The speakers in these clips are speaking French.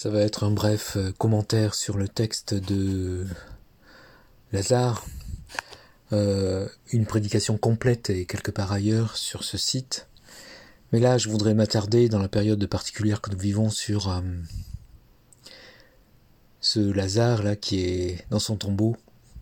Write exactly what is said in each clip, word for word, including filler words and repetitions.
Ça va être un bref commentaire sur le texte de Lazare. Euh, une prédication complète est quelque part ailleurs sur ce site. Mais là, je voudrais m'attarder dans la période particulière que nous vivons sur euh, ce Lazare là qui est dans son tombeau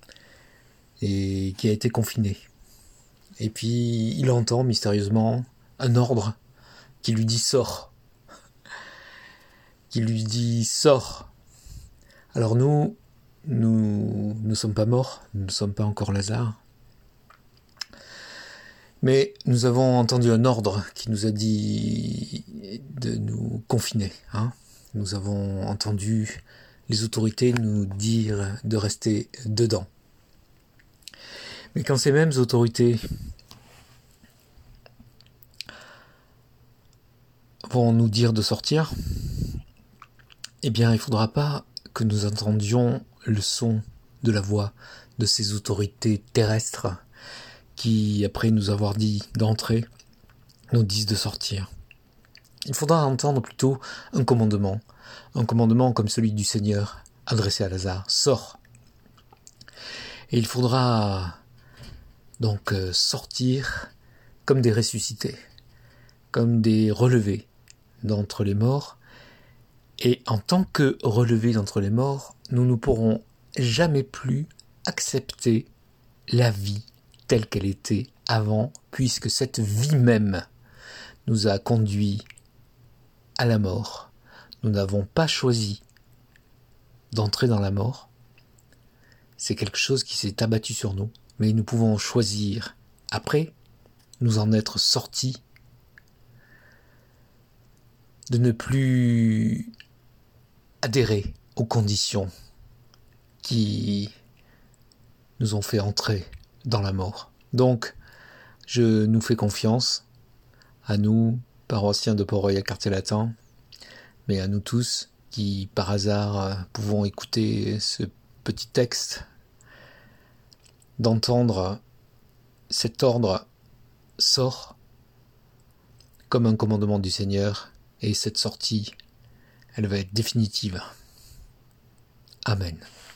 et qui a été confiné. Et puis il entend mystérieusement un ordre qui lui dit sors, qui lui dit sors. Alors nous, nous ne sommes pas morts, nous ne sommes pas encore Lazare. Mais nous avons entendu un ordre qui nous a dit de nous confiner. Hein. Nous avons entendu les autorités nous dire de rester dedans. Mais quand ces mêmes autorités vont nous dire de sortir, eh bien il ne faudra pas que nous entendions le son de la voix de ces autorités terrestres qui, après nous avoir dit d'entrer, nous disent de sortir. Il faudra entendre plutôt un commandement, un commandement comme celui du Seigneur, adressé à Lazare, sors. Et il faudra donc sortir comme des ressuscités, comme des relevés d'entre les morts. Et en tant que relevés d'entre les morts, nous ne pourrons jamais plus accepter la vie telle qu'elle était avant, puisque cette vie même nous a conduits à la mort. Nous n'avons pas choisi d'entrer dans la mort. C'est quelque chose qui s'est abattu sur nous, mais nous pouvons choisir, après, nous en être sortis, de ne plus adhérer aux conditions qui nous ont fait entrer dans la mort. Donc, je nous fais confiance, à nous, paroissiens de Port-Royal Quartier Latin, mais à nous tous qui, par hasard, pouvons écouter ce petit texte, d'entendre cet ordre sort comme un commandement du Seigneur, et cette sortie, elle va être définitive. Amen.